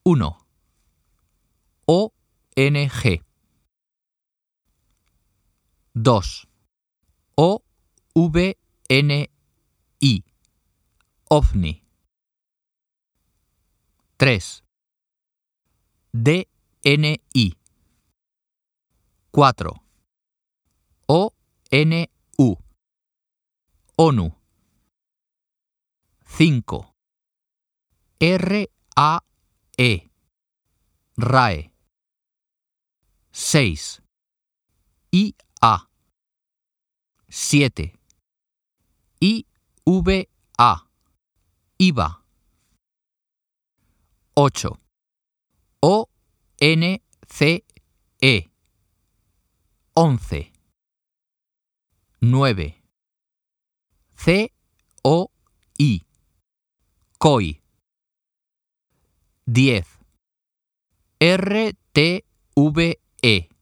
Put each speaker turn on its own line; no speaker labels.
1. ONG. 2. OVNI. OVNI. 3. DNI. 4. ONU. ONU. 5. RAE. RAE. 6. IA. 7. IVA. IVA. 8. ONCE. 11. 9. COI. COI. 10. RTVE.